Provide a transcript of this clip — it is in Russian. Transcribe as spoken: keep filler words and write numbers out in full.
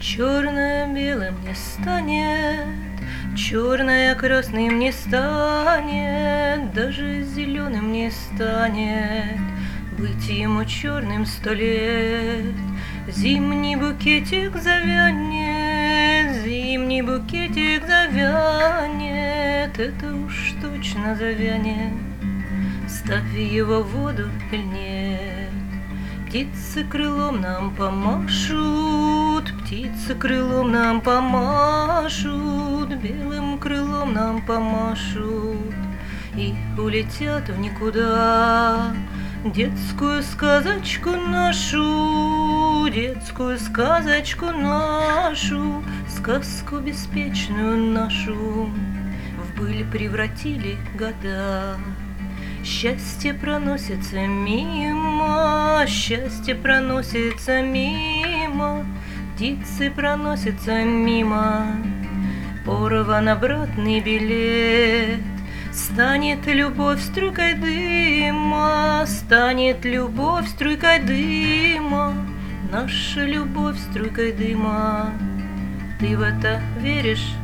Черное белым не станет, черное красным не станет, даже зеленым не станет, быть ему черным сто лет. Зимний букетик завянет, зимний букетик завянет, это уж точно завянет, ставь его в воду или нет. Птицы крылом нам помашут, птицы крылом нам помашут, белым крылом нам помашут и улетят в никуда. Детскую сказочку нашу, детскую сказочку нашу, сказку беспечную нашу в быль превратили года. Счастье проносится мимо, счастье проносится мимо, птицы проносятся мимо, порван обратный билет. Станет любовь струйкой дыма, станет любовь струйкой дыма, наша любовь струйкой дыма. Ты в это веришь?